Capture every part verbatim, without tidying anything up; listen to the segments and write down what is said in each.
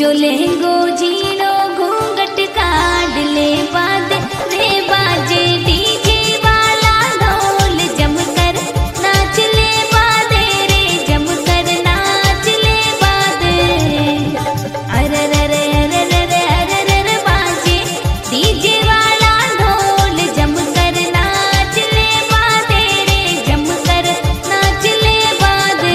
ऊंचो लहंगो जीनो घूंघट काढ़ ले बाद रे बाजे डीजे वाला ढोल जमकर नाच ले बादे रे जमकर नाच ले बादे अरे रे रे रे रे रे अरे रे रे बाजे डीजे वाला ढोल जमकर नाच ले बादे रे जमकर नाच ले बादे।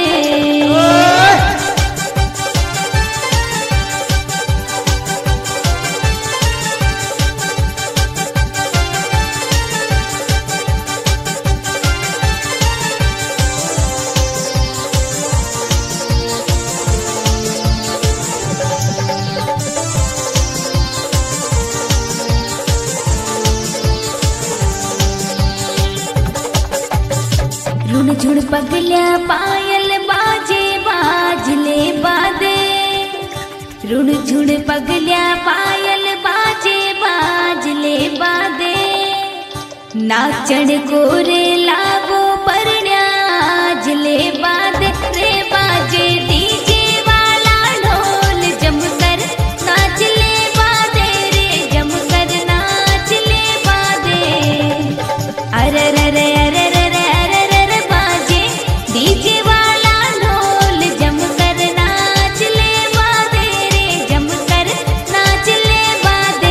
रुण झुण पगल्या पायल बाजे बाजले बादे रुण झुण पगल्या पायल बाजे बाजले बादे नाचण कोरे लागो परण्याजले बादे रे बाजे डीजे वाला ढोल जमकर नाच ले बादे रे जमकर नाच ले बादे अरे रे रे अरे रे रे अरे रे रे बाजे डीजे वाला ढोल जमकर नाच ले बादे रे जमकर नाच ले बादे।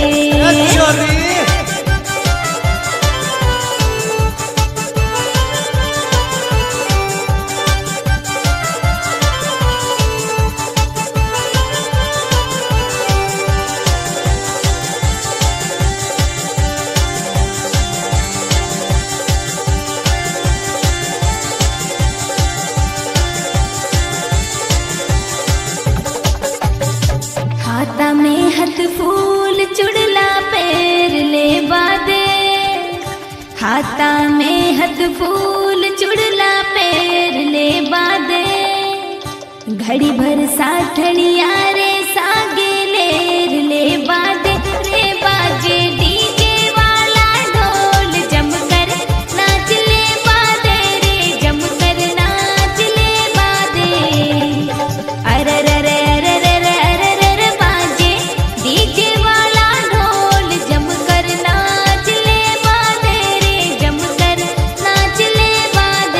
हाथा में हथ फूल चुड़ला पैर ले बादे हाथा में हथ फूल चुड़ला पैर ले बादे घड़ी भर साठनिया रे सागे लेर ले बादे रे बाजे डीजे वाला ढोल जमकर नाच ले बादे रे जमकर नाच ले बादे अरे रे रे अरे रे रे अरे रे रे बाजे डीजे वाला ढोल जमकर नाच ले बादे रे जमकर नाच ले बादे।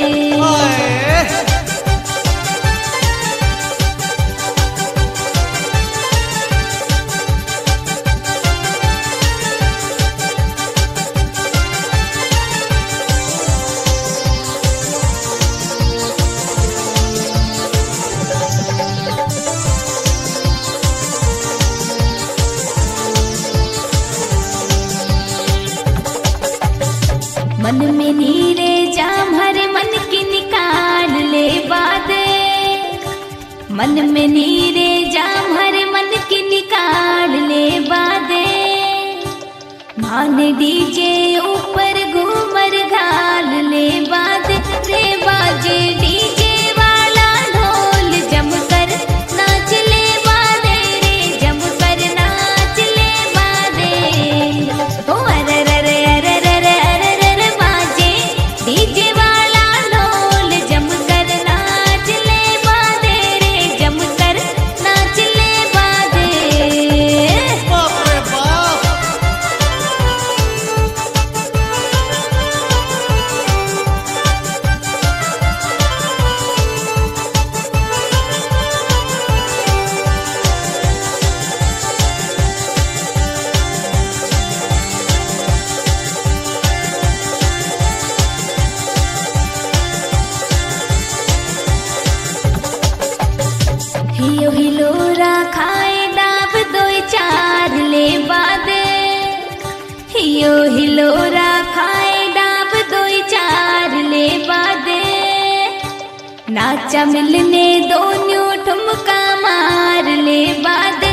मन में नीरे जाम हर मन की निकाल ले बादे मन में नीरे जाम हर मन की निकाल ले बादे मान डीजे ऊपर घूमर घाल ले बादे रे बाजे डीजे वाला ढोल जमकर नाच ले बादे रे जमकर नाच ले बादे ओ अरे रे रे अरे रे रे अरे रे रे बाजे डीजे वाला ढोल जमकर नाच ले बादे रे जमकर नाच ले बादे। बाप रे बाप। हियो हिलोरा खाए डाब दोई चार ले बादे हियो हिलोरा खाए डाब दोई चार ले बादे नाचा मिलने दोनों ठुमका मार ले बादे